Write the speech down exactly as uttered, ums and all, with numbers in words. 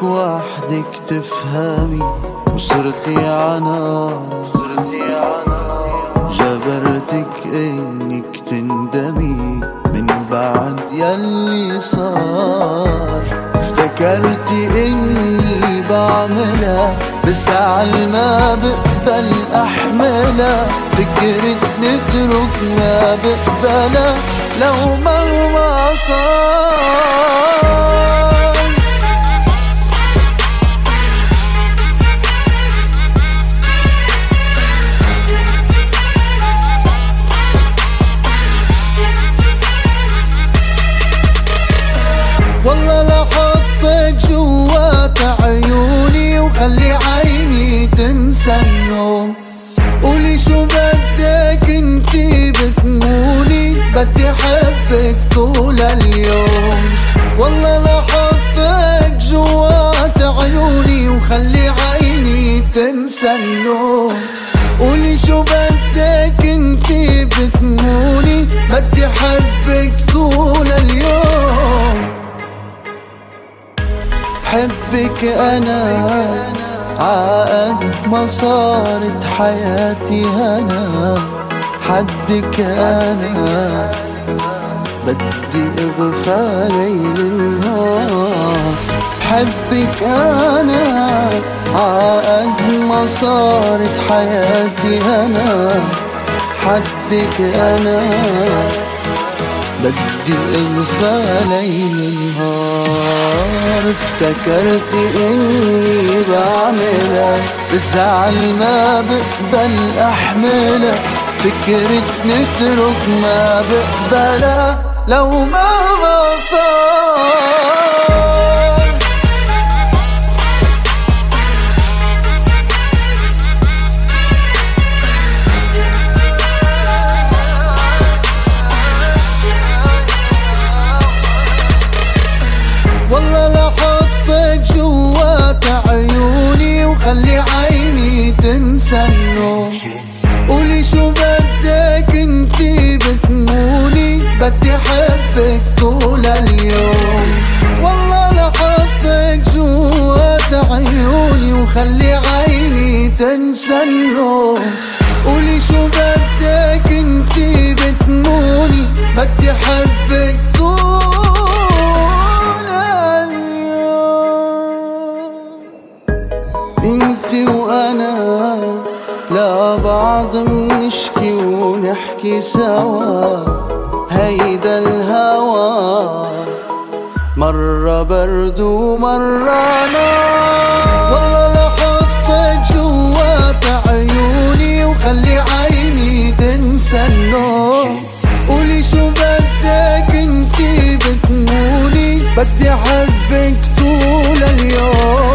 وحدك تفهمي، وصرتي عنا صرتي عنا جبرتك انك تندمي من بعد يلي صار. افتكرتي اني بعملها بزعل ما بقبل احملها، فكرت نترك ما بقبلها لو مهما صار. والله لحطك جوات عيوني وخلي عيني تنسى النوم. قولي شو بدك انتي بتموني، بدي حبك طول اليوم. والله لحطك جوات عيوني وخلي عيني تنسى النوم. قولي شو بدك انتي بتموني، بدي حبك طول اليوم. بحبك أنا عقد ما صارت حياتي هنا، حدك أنا بدي أغفى ليل نهار. بحبك أنا عقد ما صارت حياتي هنا، حدك أنا بدي أغفى ليل نهار. افتكرتي اني بعملها بزعل ما بقبل احملها، فكرت نترك ما بقبلها لو مهما صار. والله لحطك جوات عيوني وخلي عيني تنسى النوم. قولي شو بدك انتي بتموني، بدي حبك طول اليوم. والله لحطك جوات عيوني وخلي عيني تنسى النوم. قولي شو بدك انتي بتموني، بدي حبك طول انتي وانا لبعض منشكي ونحكي سوا. هيدا الهوى مرة برد ومرة نار. والله لحطك جوات عيوني وخلي عيني تنسى النوم. قولي شو بدك انتي بتموني، بدي حبك طول اليوم.